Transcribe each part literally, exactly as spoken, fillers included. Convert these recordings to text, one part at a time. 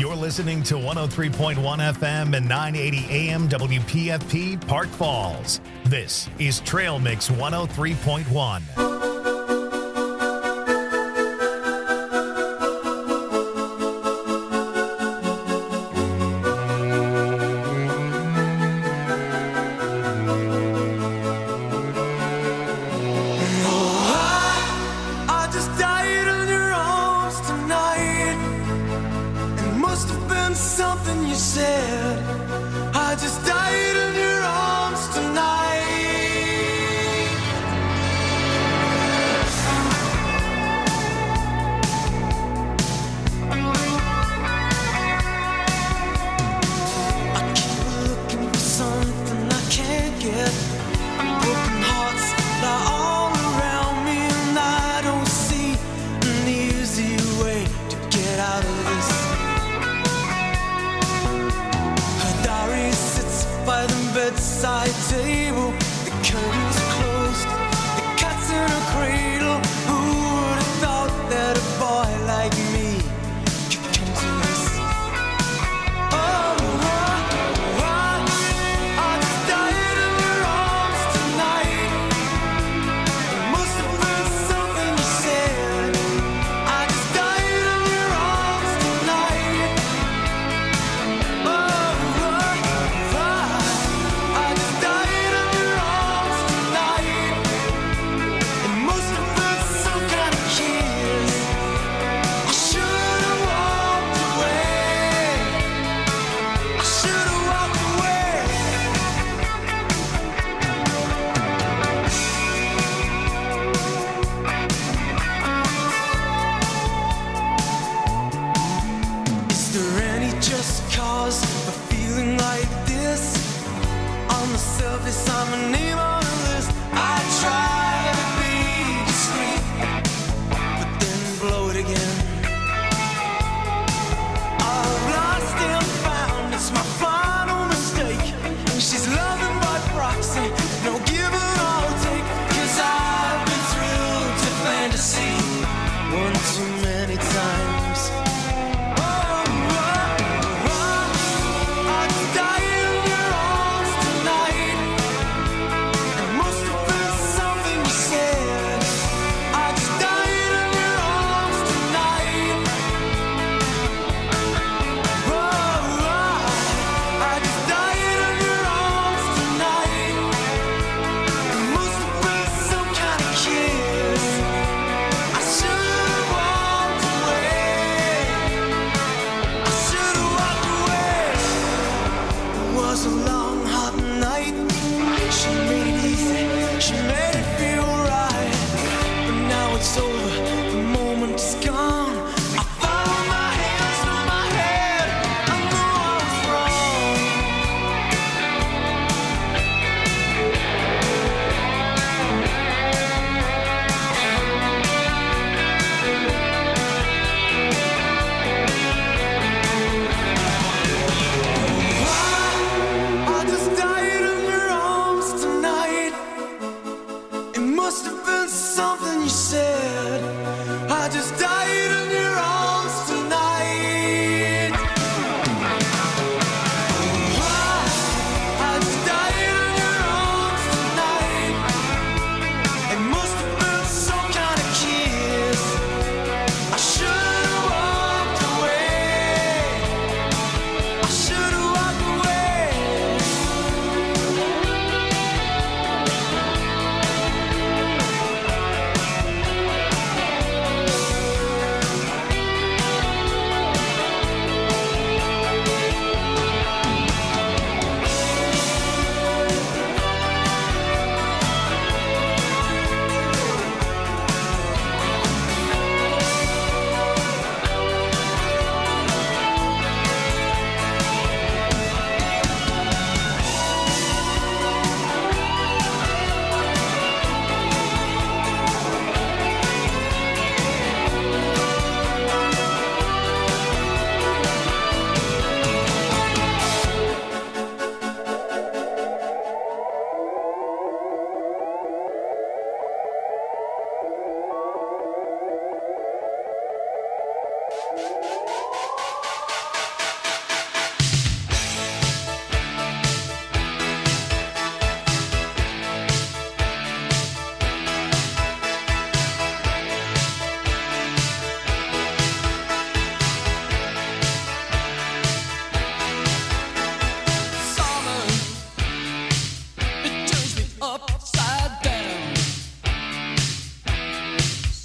You're listening to one oh three point one F M and nine eighty A M W P F P Park Falls. This is Trail Mix one oh three point one.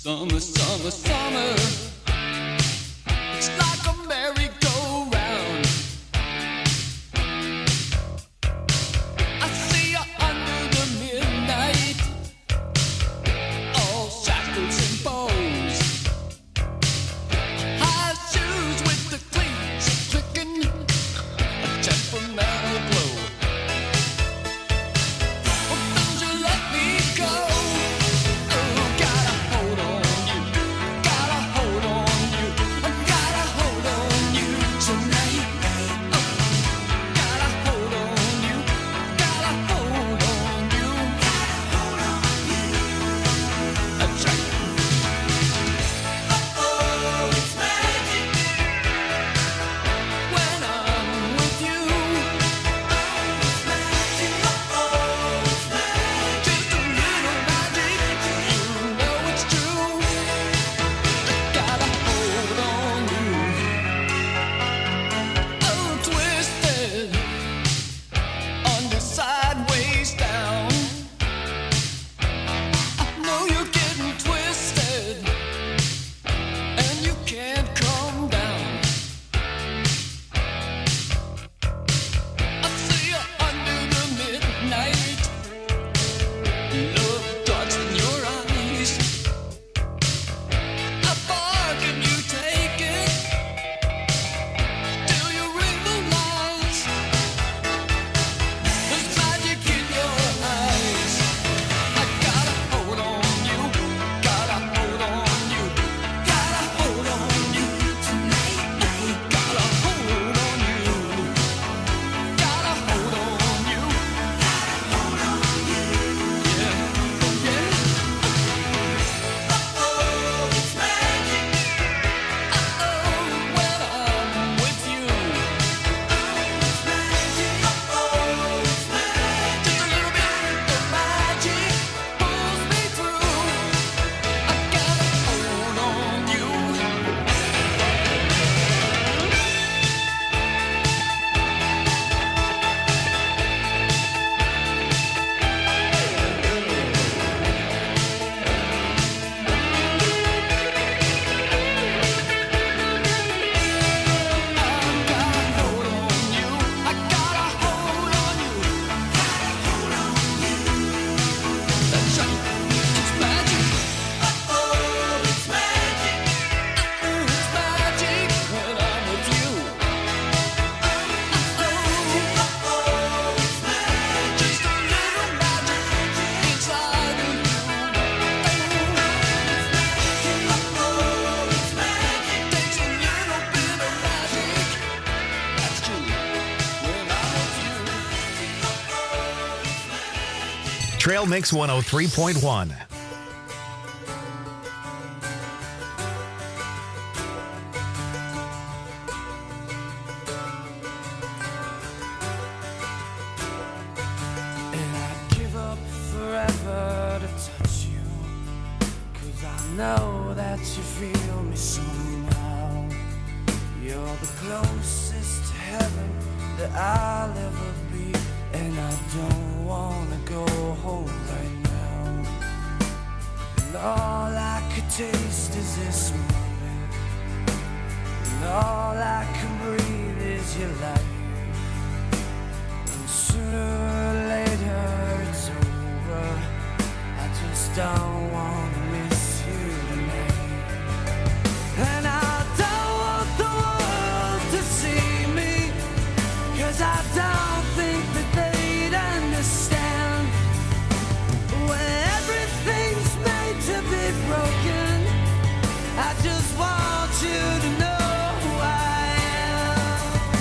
Summer, summer, summer. It's like a merry-go-round. I see you under the midnight, all shackles and bows. High shoes with the cleats clicking, a temperamental glow. Oh, don't you let me go. Oh, gotta hold on you, gotta hold on you, I gotta hold on you tonight. Oh, gotta hold on you, gotta hold on you, gotta hold on you. That's right. Oh, it's magic when I'm with you. Oh, it's magic. Oh, it's magic. Just a little magic. You know it's true. Gotta hold on you. Oh, twisted under sideways down. I know you're getting twisted, and you can't come down. I see you under the midnight, love darts in your eyes. How far can you take it till you realize there's magic in your eyes? I gotta hold on you, gotta hold on you, gotta hold on you tonight. Gotta hold on you, gotta hold on you, gotta hold on you. Yeah, oh yeah. Oh, it's magic. Oh, when I'm with you. Oh, it's magic. Oh, it's magic. Just a little bit of magic pulls me through. I gotta hold on you. I gotta hold on you. Gotta hold on you. That's right. It's magic. Oh, it's magic. Oh, it's magic when I'm with you. Oh, it's magic. Just a little magic inside of you. Oh, it's magic. Takes a little bit of magic. That's true. When I'm with you. Trail Mix one oh three point one. And I'd give up forever to touch you, 'cause I know that you feel me somehow. You're the closest to heaven that I'll ever be, and I don't wanna go home right now. And all I could taste is this moment, and all I can breathe is your life. And sooner or later it's over. I just don't wanna miss you tonight. And I don't want the world to see me, 'cause I don't think that they'd understand. When everything's made to be broken, I just want you to know who I am.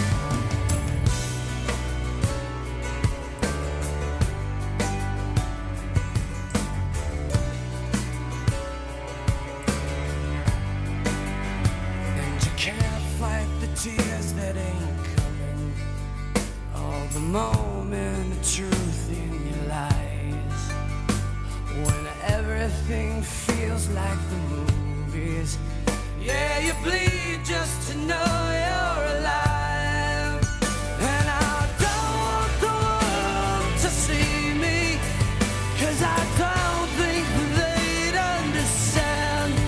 And you can't fight the tears that ain't coming, all the moment of truth in your lies. When everything feels like the movies, yeah, you bleed just to know you're alive. And I don't want the world to see me, 'cause I don't think they'd understand.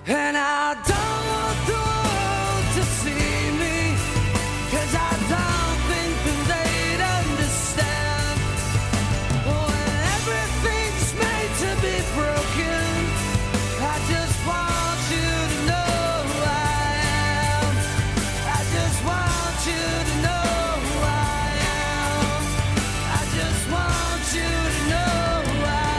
And I don't want the world to see me, 'cause I don't think that they'd understand. When everything's made to be broken, I just want you to know who I am. I just want you to know who I am. I just want you to know who I am.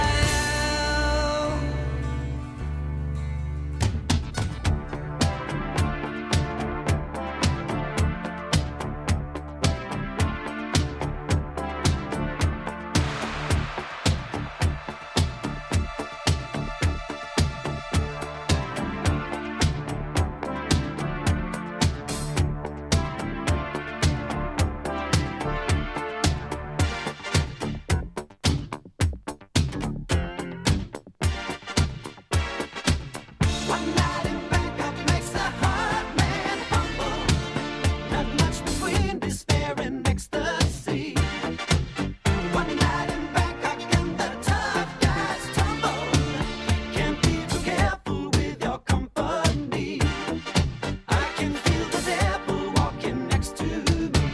One night in Bangkok makes the heart man humble. Not much between despair and ecstasy. One night in Bangkok and the tough guys tumble. Can't be too careful with your company. I can feel the devil walking next to me.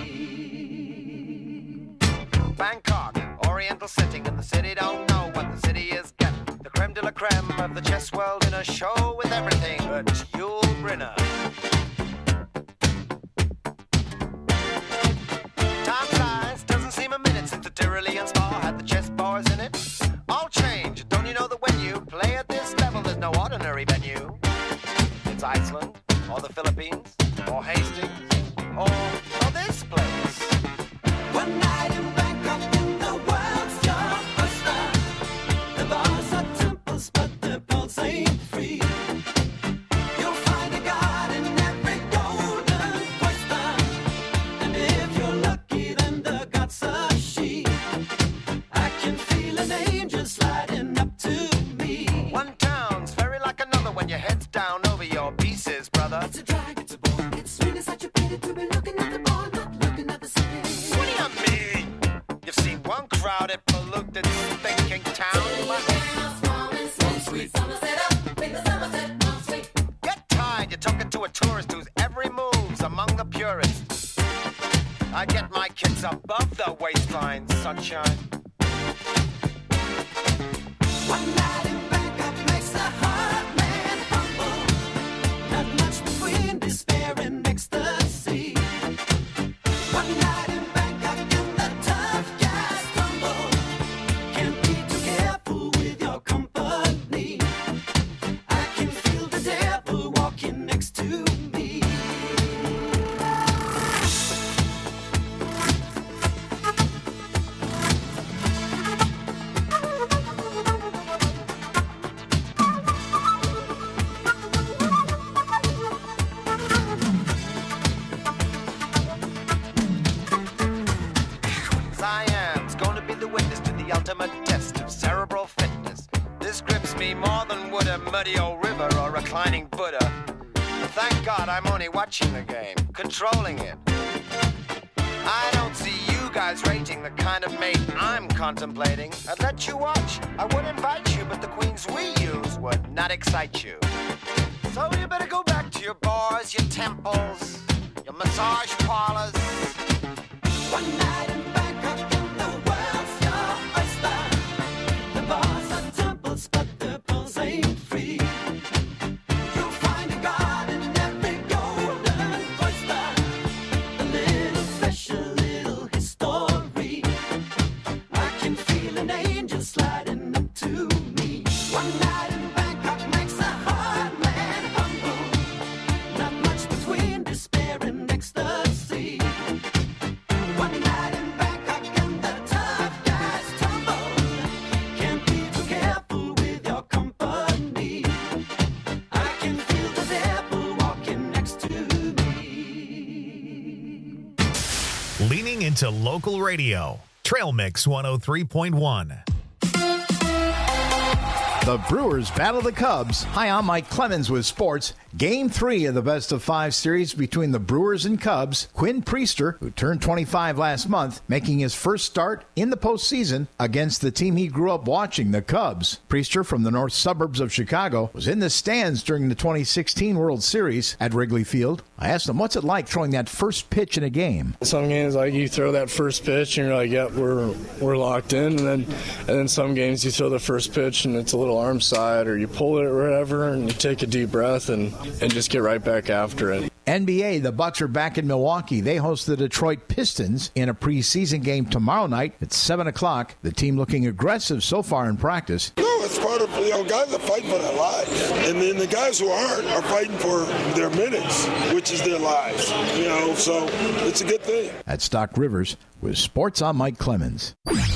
Bangkok, oriental setting, and the city don't know what the city is getting. The creme de la creme of the chess world in a show with everything but Yul Brynner. Time flies, doesn't seem a minute since the Tyrolean Spa had the chess bars in it. All change, don't you know that when you play at this level, there's no ordinary venue? It's Iceland, or the Philippines, or Hastings, or, or this place. One night in Bangkok and the world's your oyster. The bars are temples, but the pulse ain't free. You'll find a god in every golden oyster. And if you're lucky, then the god's a she. I can feel an angel sliding up to me. One town's very like another when your head's down over your pieces, brother. It's a drag, it's a bore. It's really such a pity to be looking at the bar, not looking at the city. What do you mean? You've seen one crowded, polluted, thinking town. Get tired, you're talking to a tourist whose every move's among the purists. I get my kids above the waistline, sunshine. One night in Bangkok makes the heart man humble. Not much between despair and ecstasy. One night in Bangkok and the tough guys tumble. Can't be too careful with your company. I can feel the devil walking next to me. Cyan's going to be the witness to the ultimate test of cerebral fitness. This grips me more than would a muddy old river or reclining Buddha. But thank God I'm only watching the game, controlling it. I don't see you guys rating the kind of mate I'm contemplating. I'd let you watch, I would invite you, but the queens we use would not excite you. So you better go back to your bars, your temples, your massage parlors. One night in Bangkok and the world's your oyster. The bars are temples, but the pulse ain't free. You'll find a god in every golden oyster. A little special, little history. I can feel an angel sliding up to me. One night in Bangkok makes a hard man humble. Not much between despair and ecstasy. One night in Bangkok and the tough guys tumble. Can't be too careful with your company. I can feel the devil walking next to me. Leaning into local radio. Trail Mix one oh three point one. The Brewers battle the Cubs. Hi, I'm Mike Clemens with sports. Game three of the best of five series between the Brewers and Cubs. Quinn Priester, who turned twenty-five last month, making his first start in the postseason against the team he grew up watching, the Cubs. Priester, from the north suburbs of Chicago, was in the stands during the twenty sixteen World Series at Wrigley Field. I asked him, what's it like throwing that first pitch in a game? Some games, like, you throw that first pitch and you're like, yep, we're we're locked in. And then and then some games you throw the first pitch and it's a little arm side, or you pull it or whatever, and you take a deep breath and, and just get right back after it. N B A, the Bucks are back in Milwaukee. They host the Detroit Pistons in a preseason game tomorrow night at seven o'clock. The team looking aggressive so far in practice. No, it's part of, you know, guys are fighting for their lives. And then the guys who aren't are fighting for their minutes, which is their lives. You know, so it's a good thing. At Stock Rivers, with sports, I'm Mike Clemens.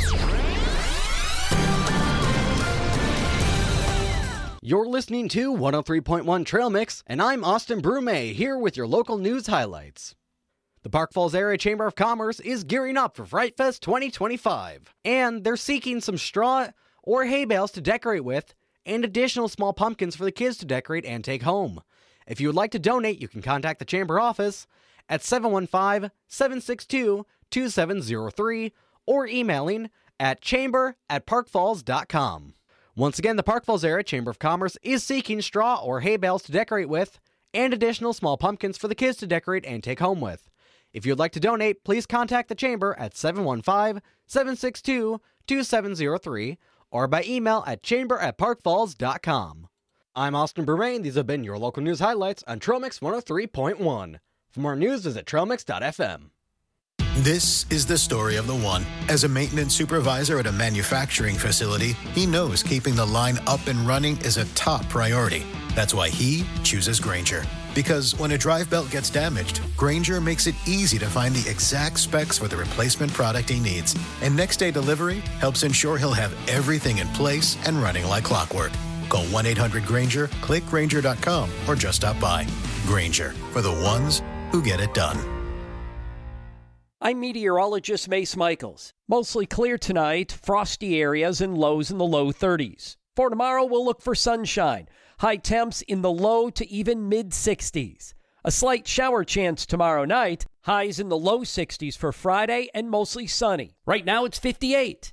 You're listening to one oh three point one Trail Mix, and I'm Austin Brume, here with your local news highlights. The Park Falls Area Chamber of Commerce is gearing up for Fright Fest twenty twenty-five, and they're seeking some straw or hay bales to decorate with, and additional small pumpkins for the kids to decorate and take home. If you would like to donate, you can contact the Chamber office at seven one five, seven six two, two seven zero three or emailing at chamber at park falls dot com. Once again, the Park Falls Area Chamber of Commerce is seeking straw or hay bales to decorate with, and additional small pumpkins for the kids to decorate and take home with. If you'd like to donate, please contact the Chamber at seven one five, seven six two, two seven zero three or by email at chamber at park falls dot com. I'm Austin Bermain. These have been your local news highlights on Trail Mix one oh three point one. For more news, visit trail mix dot f m. This is the story of the one. As a maintenance supervisor at a manufacturing facility, he knows keeping the line up and running is a top priority. That's why he chooses Grainger. Because when a drive belt gets damaged, Grainger makes it easy to find the exact specs for the replacement product he needs. And next day delivery helps ensure he'll have everything in place and running like clockwork. Call one eight hundred Grainger, click Grainger dot com, or just stop by. Grainger, for the ones who get it done. I'm meteorologist Mace Michaels. Mostly clear tonight, frosty areas and lows in the low thirties. For tomorrow, we'll look for sunshine. High temps in the low to even mid-sixties. A slight shower chance tomorrow night. Highs in the low sixties for Friday and mostly sunny. Right now, it's fifty-eight.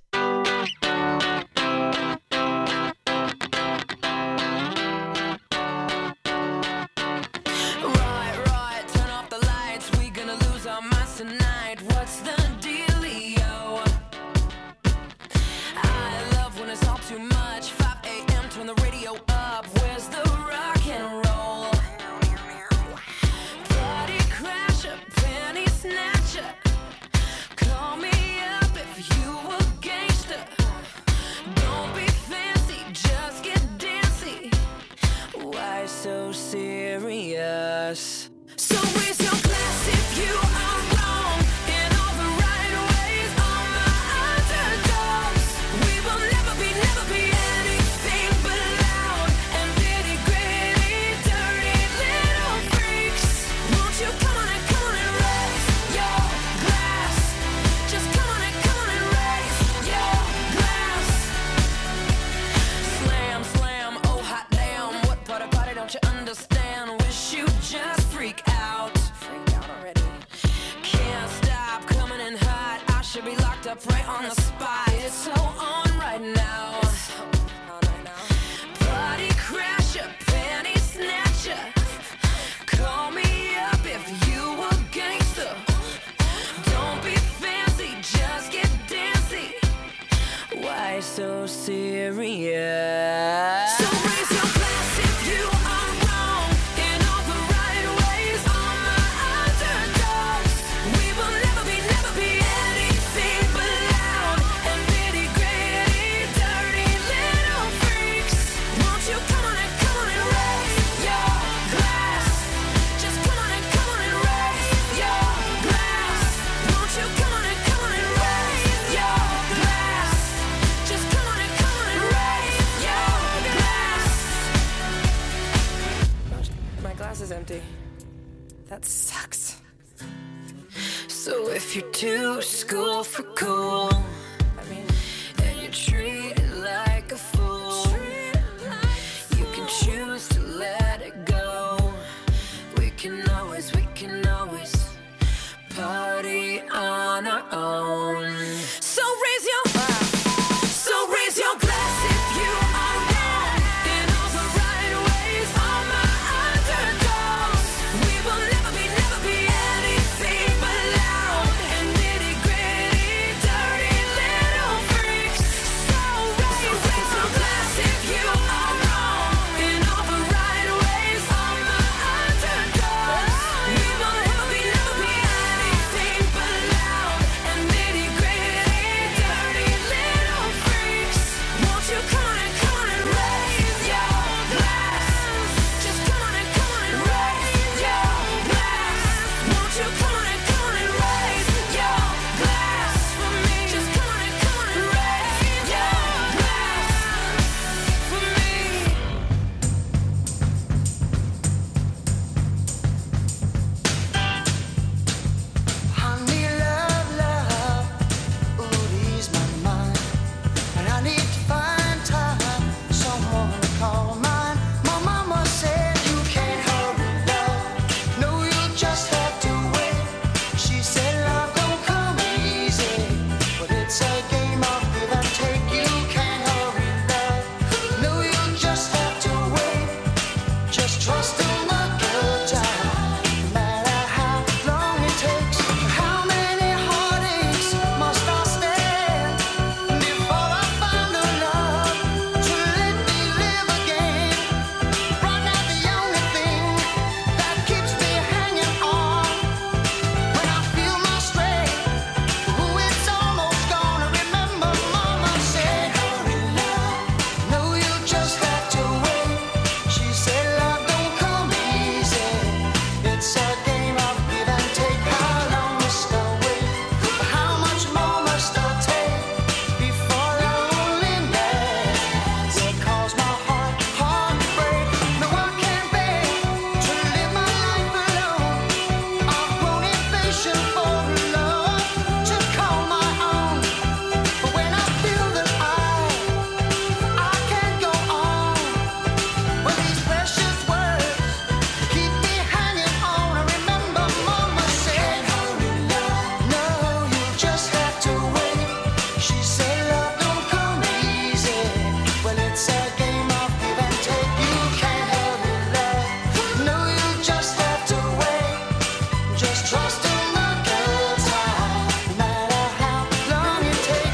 So serious. So raise your glass if you are wrong in all the right ways. All my underdogs, we will never be, never be anything but loud and nitty gritty, dirty little freaks. Won't you come on and come on and raise your glass? Just come on and come on and raise your glass. Slam, slam, oh hot damn, what part of party don't you understand? Wish you just freak out. Freak out already. Can't stop coming in hot. I should be locked up right on the spot. It's so on right now. Party crasher, panty snatcher. Call me up if you a gangster. Don't be fancy, just get dancy. Why so serious? So raise your glass if you are wrong in all the right ways. All my underdogs, we will never be, never be anything but loud and nitty gritty, dirty little freaks. Won't you come on and come on and raise your glass? Just come on and come on and raise your glass. Won't you come on and come on and raise your glass? Just come on and come on and raise your glass. My glass is empty. That sucks. So if you're too school for cool, I mean, and you treat it like a fool,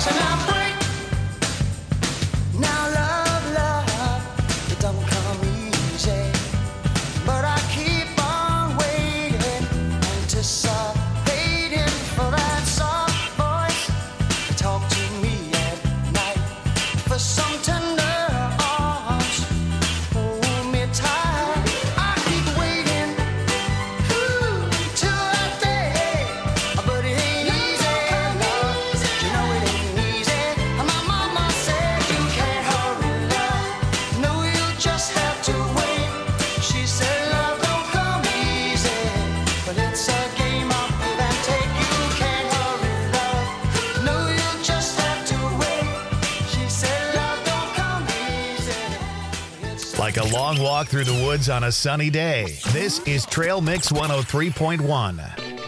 Like a long walk through the woods on a sunny day. This is Trail Mix one oh three point one.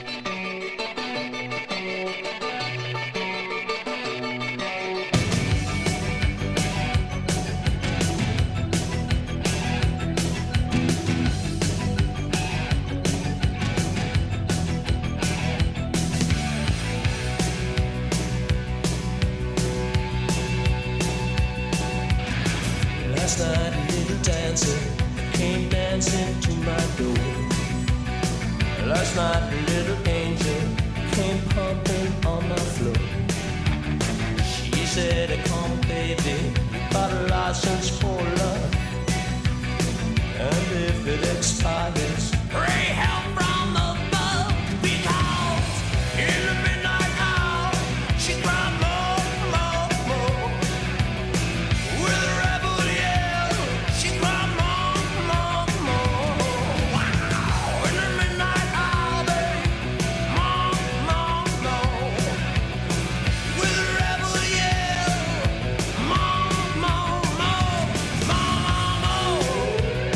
Last night a little dancer came dancing to my door. Last night a little angel came pumping on my floor. She said, come baby, got a license for love, and if it expires, pray help from above, because in the midnight hour she cried more, more, more. With a rebel yell, she cried more, more, more. Wow, in the midnight hour, babe, more, more, more. With a rebel yell, more, more, more, more, more.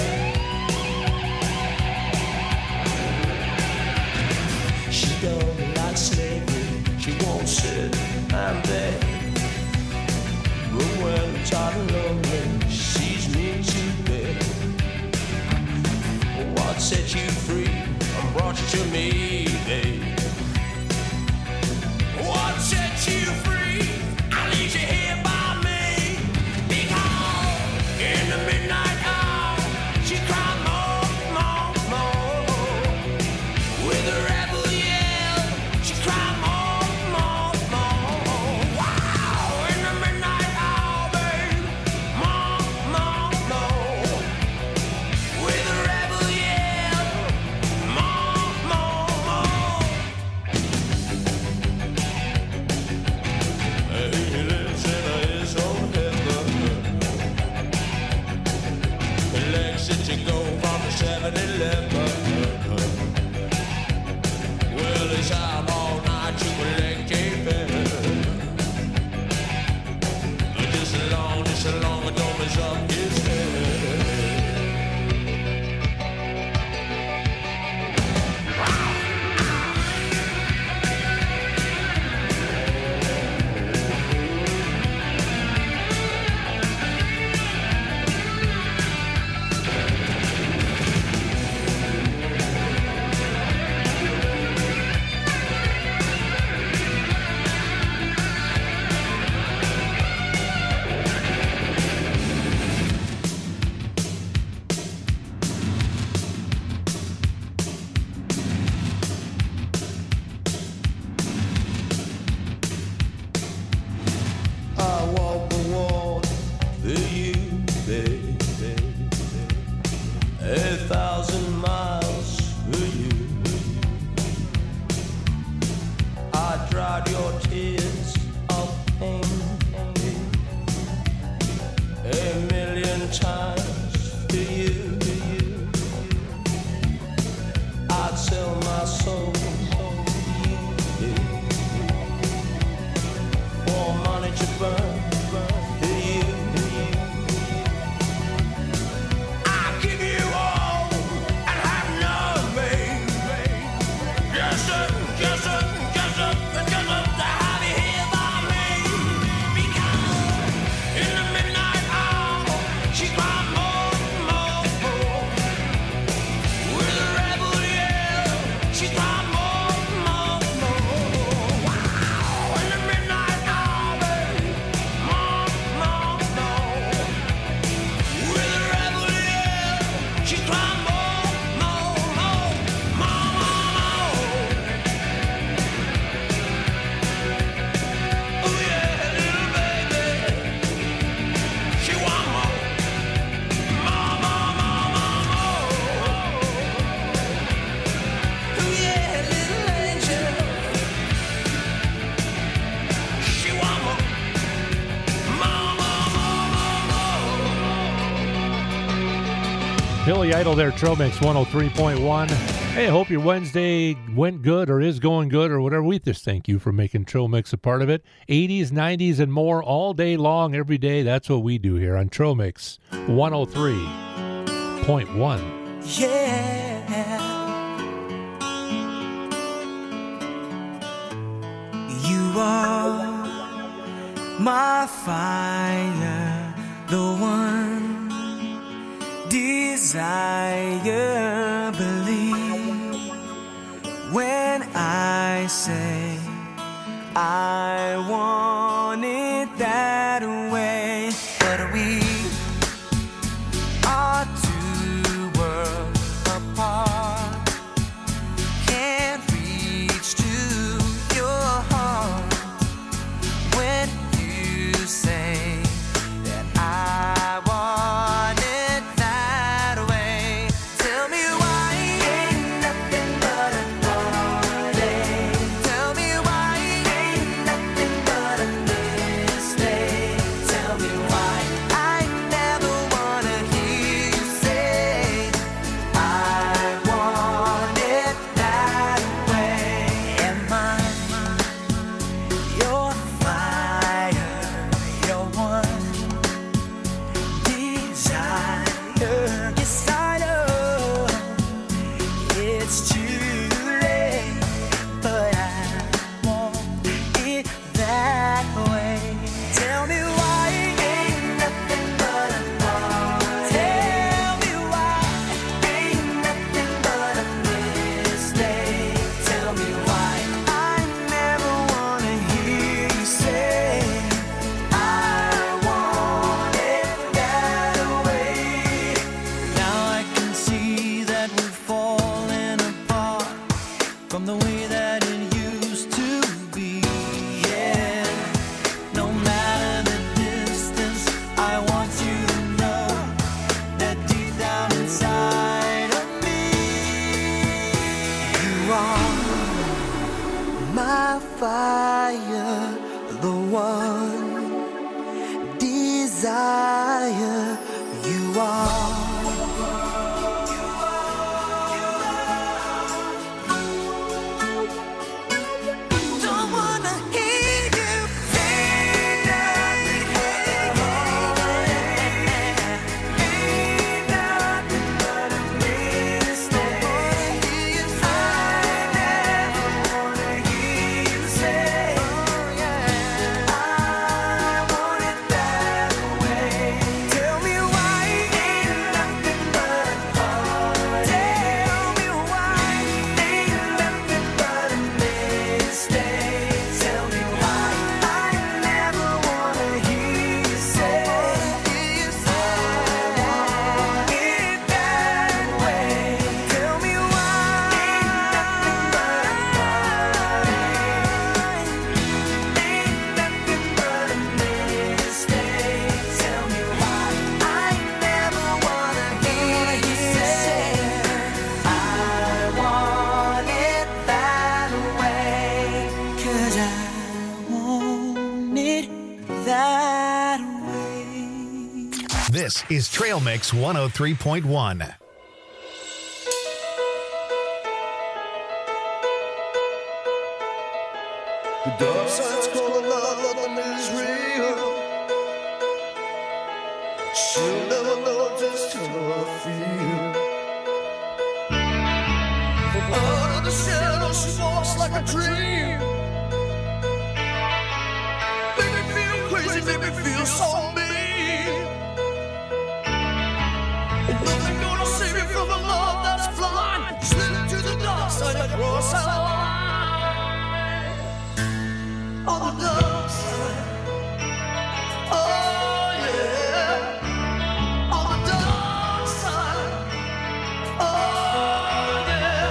She don't like slavery, she won't sit and beg. But when I'm tired and lonely, she's mean to bed. What set you free and brought you to me, babe? What set you free? I leave you here by me. Because in the midnight hour, she cried more, more, more. With a rebel yell, she cried more, more, more. Wow, in the midnight hour, babe, more, more, more. With a rebel yell, more, more, more. Billy Idol there, Trail Mix one oh three point one. Hey, I hope your Wednesday went good or is going good or whatever. We just thank you for making Trail Mix a part of it. eighties, nineties, and more all day long, every day. That's what we do here on Trail Mix one oh three point one. Yeah. You are my fire, the one desire, believe when I say I want it that way. But we are two worlds apart, can't reach to your heart when you say that I want it that way. Tell me why ain't nothing but a heartache. Tell me why ain't nothing but a mistake. Tell me why I never wanna hear you say I want it that way. Am I your fire, your one desire? Yes, I know it's too late, but I want it that way. Tell me why ain't nothing but a heartache. Tell me why ain't nothing but a mistake. Tell me why I never wanna hear you say I want it that way. Now I can see that we're falling apart from the way that it used to be. Yeah, no matter the distance, I want you to know that deep down inside of me, you are my fire, the one desire. You are. Don't wanna hear you say nothing. Ain't nothing but a mistake. I never wanna hear you say I want it that way. Tell me why ain't nothing but a heartache. Tell me why ain't nothing but a mistake. Tell me why I never wanna hear you say I want it that way. Tell me why ain't nothing but a heartache. Ain't nothing but a mistake. Tell me why I never wanna hear you say I want it that way. 'Cause I want it that way. This is Trail Mix one oh three point one. The dark side's calling out, nothing is real. She'll never know just how I feel. Out of the shadow, she walks like a dream. Make me feel crazy, make me feel so mean. Ain't nothing gonna save me from a love that's blind. Slip to the dark side, across our line. On the dark side. Oh yeah. On the dark side. Oh yeah.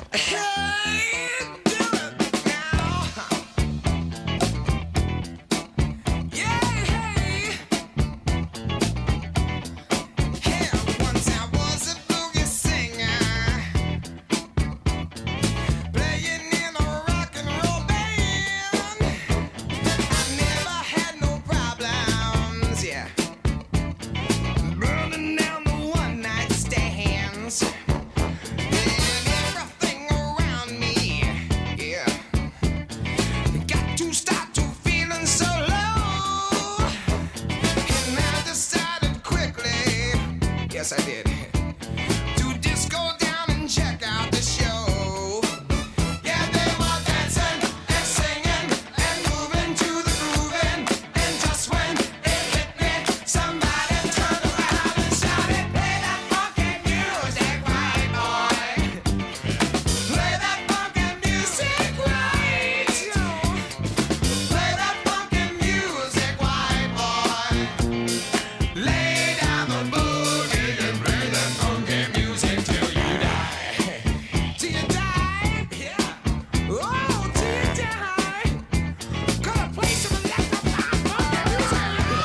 Yes, I did. To disco down and check out the show. Yeah, they were dancing and singing and moving to the grooving. And just when it hit me, somebody turned around and shouted, "Play that funky music, right, boy. Play that funky music, right. Play that funky music, white boy. Lay down the boogie and play that funky music till you die." Till you die? Yeah. Oh, till you die. Gonna play some electrified funky music.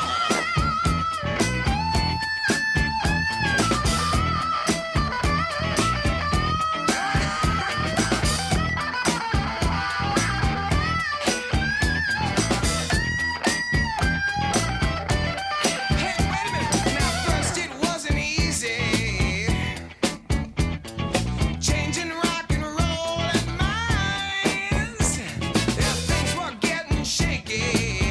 Hey, wait a minute. Now, first it wasn't easy. Changing rock and roll and minds. Yeah, things were getting shaky.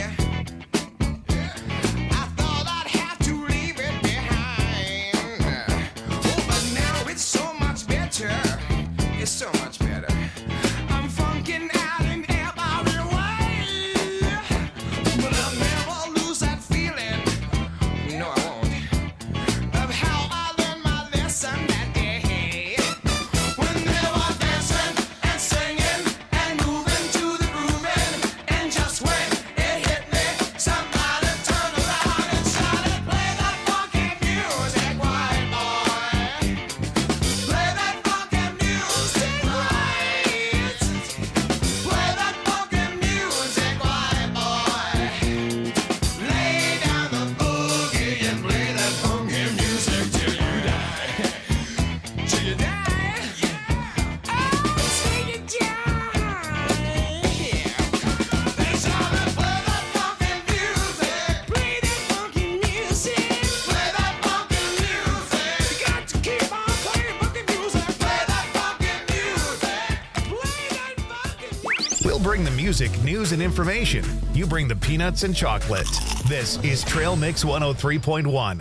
I thought I'd have to leave it behind. Oh, but now it's so much better. It's so much better. I'm funking out in every way. But I'll never lose that feeling. No, I won't. Of how I learned my lesson that day. When they were dancing and singing and moving to the grooving. And just when it hit me, somebody turned around and shouted, "Play that funky music, white boy. Play that funky music, right. Play that funky music, white boy. Lay down the boogie and play that funky music till you die." Till you die? Oh, till you die. They shouted, "Play that funky music. Play that funky music. Play that funky music. You got to keep on playing funky music. Play that funky music. Play that funky music." We'll bring the music, news, and information. You bring the peanuts and chocolate. This is Trail Mix one oh three point one.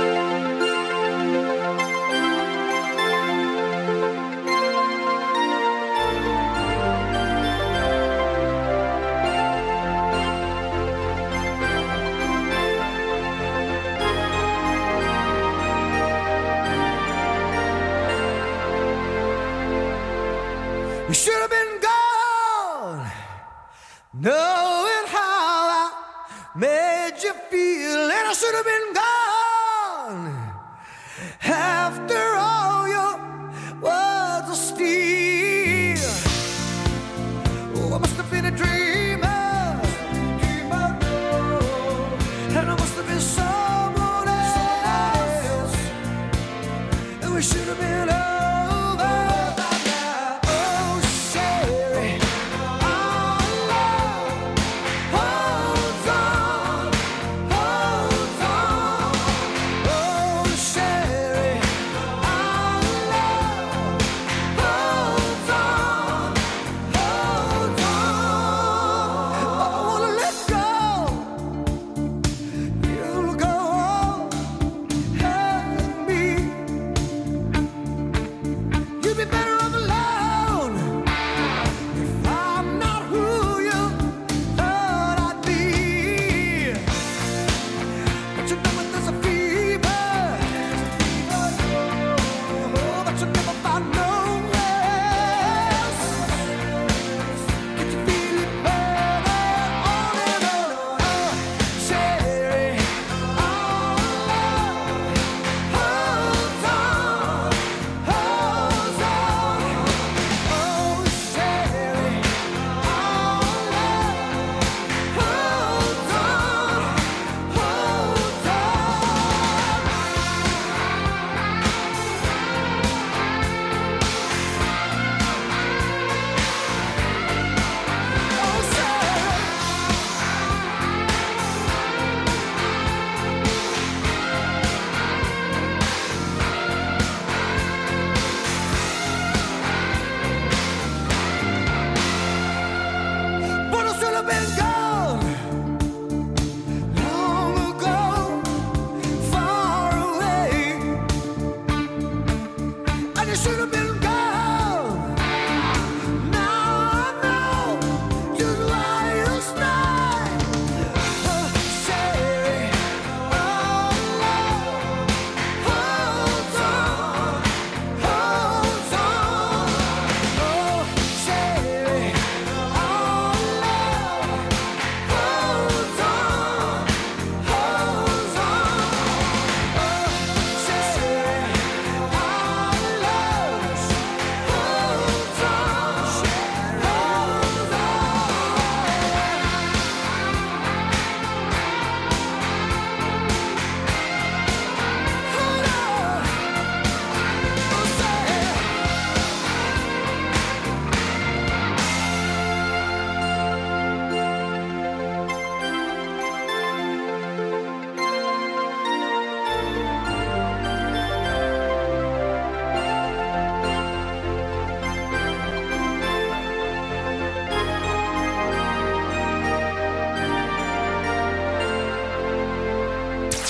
You should have been gone, knowing how I made you feel, and I should have been gone after all your words of steel. Oh, I must have been a dreamer, dreamer, no, and I must have been someone else, and we should have been over. Oh, Sherry, our love holds on, holds on. Oh, Sherry, our love holds on, holds on. I wanna let go. You'll go on, help me.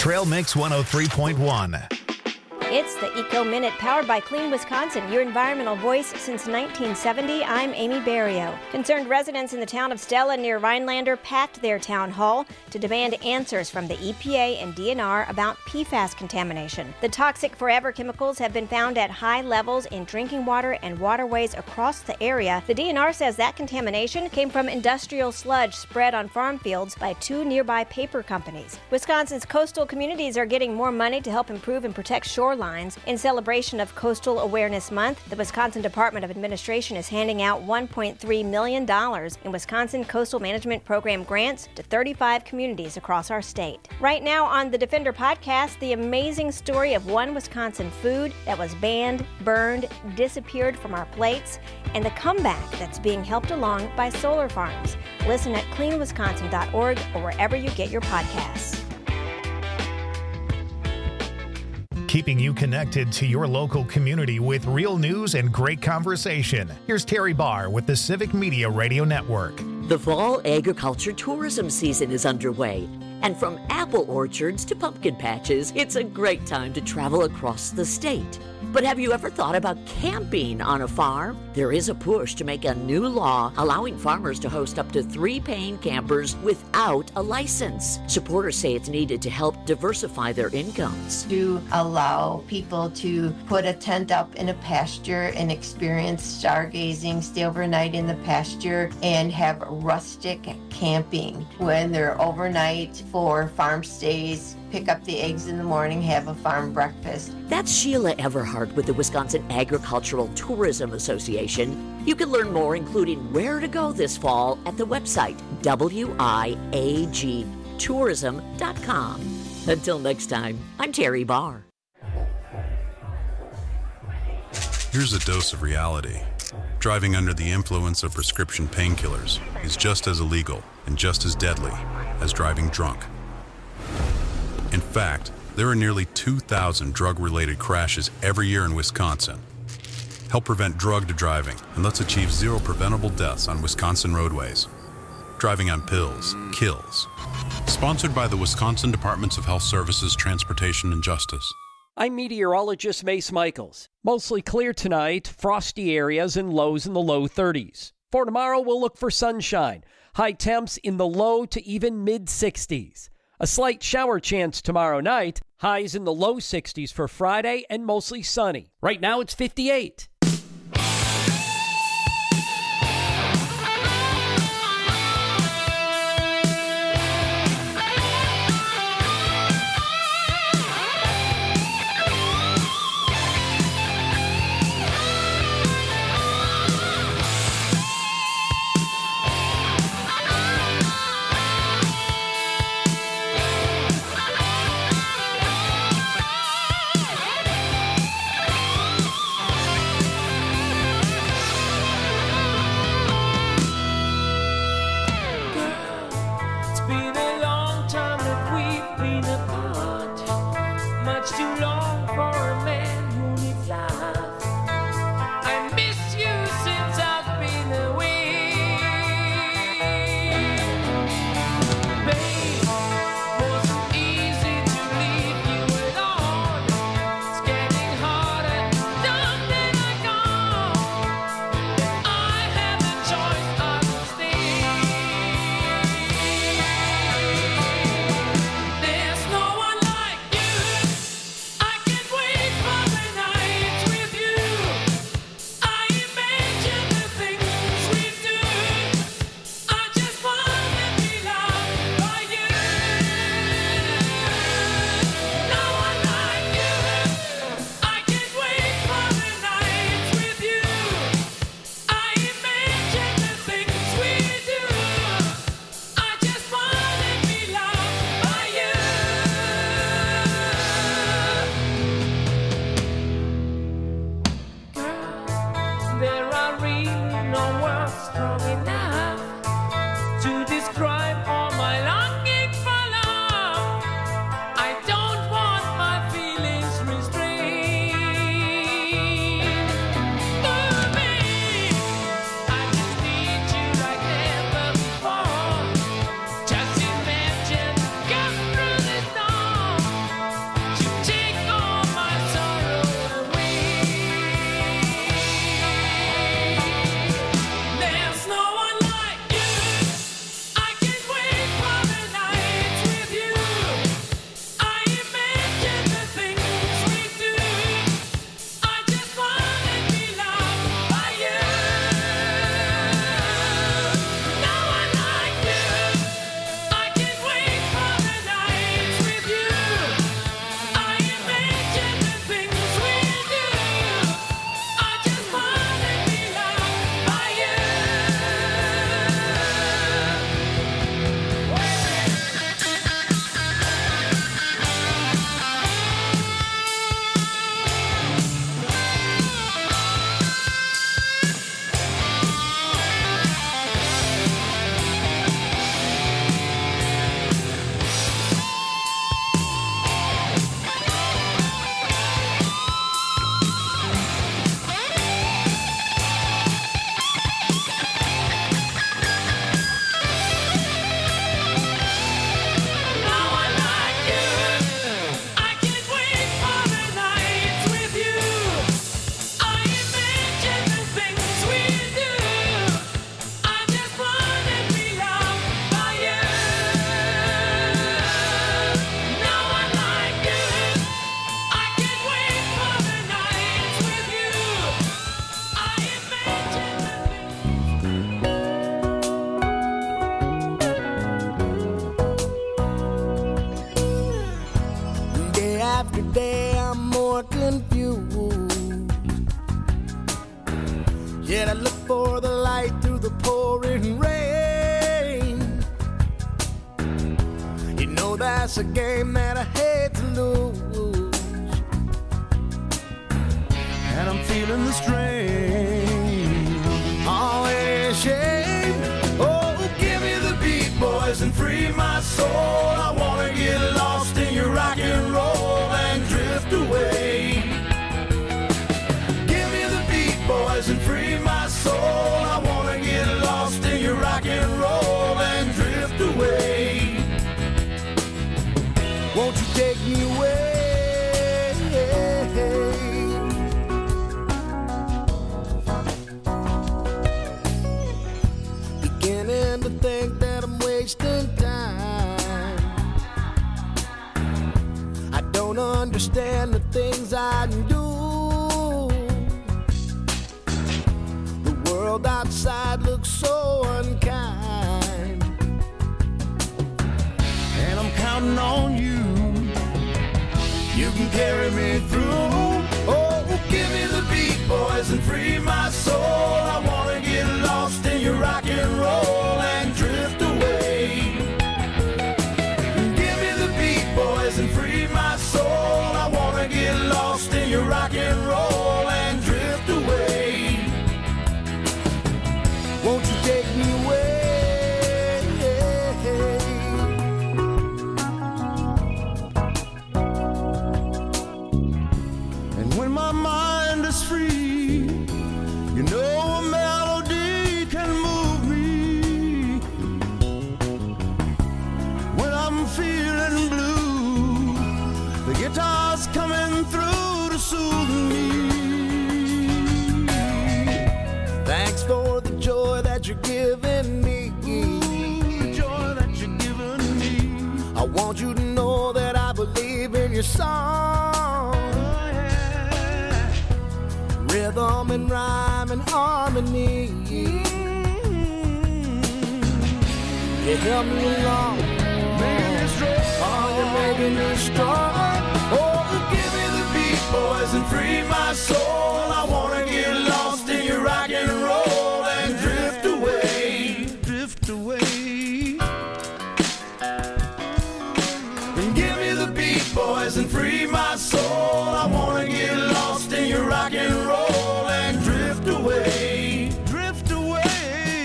Trail Mix one oh three point one. It's the Eco Minute, powered by Clean Wisconsin, your environmental voice since nineteen seventy. I'm Amy Barrio. Concerned residents in the town of Stella near Rhinelander packed their town hall to demand answers from the E P A and D N R about P FAS contamination. The toxic forever chemicals have been found at high levels in drinking water and waterways across the area. The D N R says that contamination came from industrial sludge spread on farm fields by two nearby paper companies. Wisconsin's coastal communities are getting more money to help improve and protect shorelines. In celebration of Coastal Awareness Month, the Wisconsin Department of Administration is handing out one point three million dollars in Wisconsin Coastal Management Program grants to thirty-five communities across our state. Right now on the Defender podcast, the amazing story of one Wisconsin food that was banned, burned, disappeared from our plates, and the comeback that's being helped along by solar farms. Listen at clean wisconsin dot org or wherever you get your podcasts. Keeping you connected to your local community with real news and great conversation. Here's Terry Barr with the Civic Media Radio Network. The fall agriculture tourism season is underway, and from apple orchards to pumpkin patches, it's a great time to travel across the state. But have you ever thought about camping on a farm? There is a push to make a new law allowing farmers to host up to three paying campers without a license. Supporters say it's needed to help diversify their incomes. To allow people to put a tent up in a pasture and experience stargazing, stay overnight in the pasture, and have rustic camping when they're overnight for farm stays. Pick up the eggs in the morning, have a farm breakfast. That's Sheila Everhart with the Wisconsin Agricultural Tourism Association. You can learn more, including where to go this fall, at the website W I A G tourism dot com. Until next time, I'm Terry Barr. Here's a dose of reality. Driving under the influence of prescription painkillers is just as illegal and just as deadly as driving drunk. In fact, there are nearly two thousand drug-related crashes every year in Wisconsin. Help prevent drug driving, and let's achieve zero preventable deaths on Wisconsin roadways. Driving on pills kills. Sponsored by the Wisconsin Departments of Health Services, Transportation, and Justice. I'm meteorologist Mace Michaels. Mostly clear tonight, frosty areas and lows in the low thirties. For tomorrow, we'll look for sunshine. High temps in the low to even mid-sixties. A slight shower chance tomorrow night. Highs in the low sixties for Friday and mostly sunny. Right now it's fifty-eight. confused. Yet I look for the light through the pouring rain. You know that's a game that I hate to lose, and I'm feeling the strain. Oh, it is shame. Oh, give me the beat, boys, and free my soul. I wanna get lost in your rock and roll and drift away. Give me the beat, boys, and free my soul. I wanna get lost in your rock and roll and drift away. Won't you take me away? Beginning to think that I'm wasting time. I don't understand the things I do. The world outside looks so unkind, and I'm counting on you. You can carry me through. Oh, give me the beat, boys, and free my soul. I wanna get lost in your rock and roll and drift away. Give me the beat, boys, and free my soul. I wanna get lost in your rock and roll and drift away. Won't you take me away? And when my mind is free, you know a melody can move me. When I'm feeling blue, the guitar's coming through to soothe me. Thanks for the joy that you're giving me. The joy that you're giving me. I want you to know that I believe in your song. Rhythm and rhyme and harmony. You help me along, making me strong. Oh, you're making me strong. Oh, give me the beat, boys, and free my soul. I wanna get lost in your rock and roll and drift away, drift away. And give me the beat, boys, and free my soul. I wanna get lost in your rock and roll and drift away, drift away.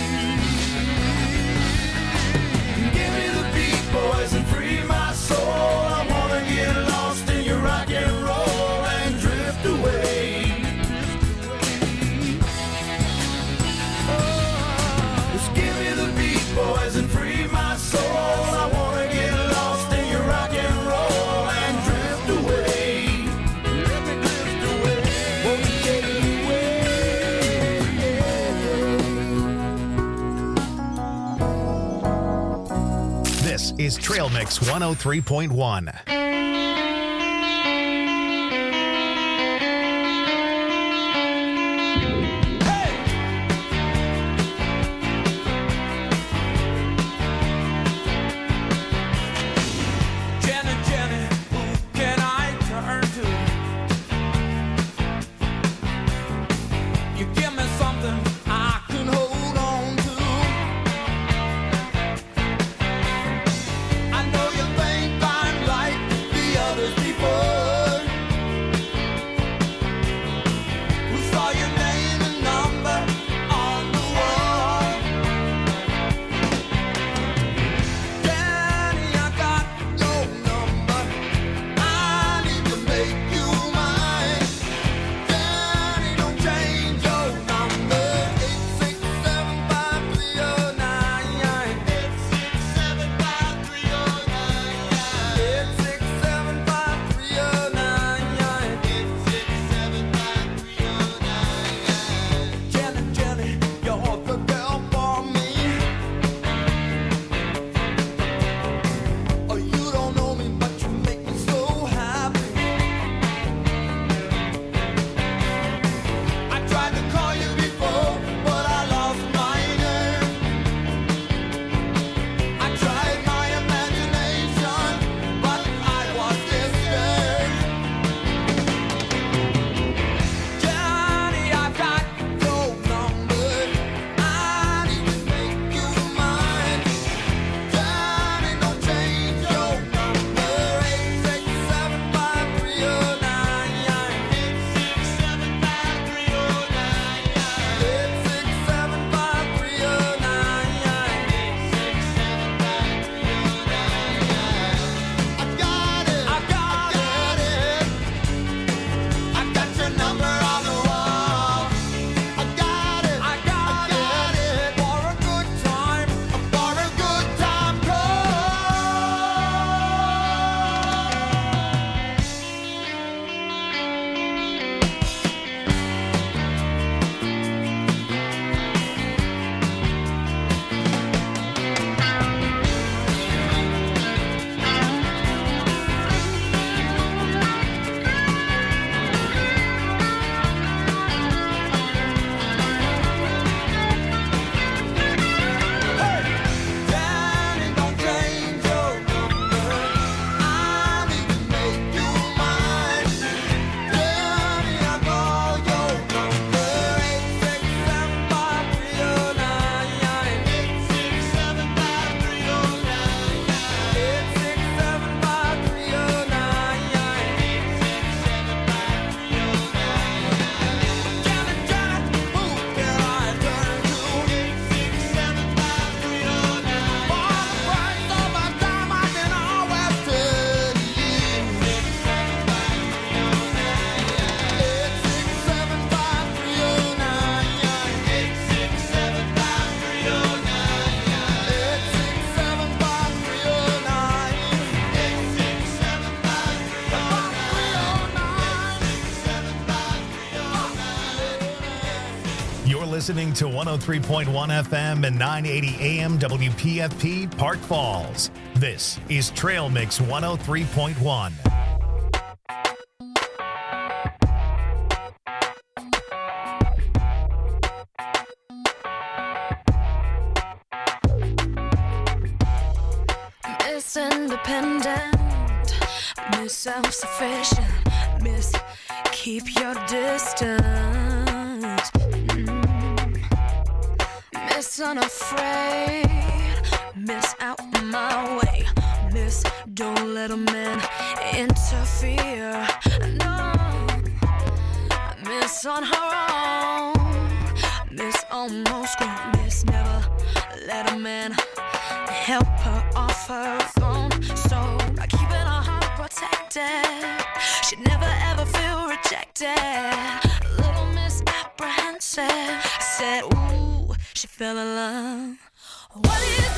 Give me the beat, boys, and free my soul. I wanna get lost in your rock and roll and drift away. Just give me the beat, boys, and free my soul. I wanna get lost in your rock and roll and drift away. Let me drift away. Won't you take me away? This is Trail Mix one oh three point one. Jenny, Jenny, who can I turn to? You give me something I can hold on to. I know you think I'm like listening to one oh three point one F M and nine eighty A M W P F P Park Falls. This is Trail Mix one oh three point one. Miss Independent, Miss Self-Sufficient, Miss Keep Your Distance, mm. Miss Unafraid, Miss Out My Way, Miss Don't Let a Man Interfere, no, Miss On Her Own, Miss Almost Grown, Miss Never Let a Man help her off her throne. So by keeping her heart protected, she'd never ever feel rejected. A little misapprehensive, I said, ooh, she fell in love. What is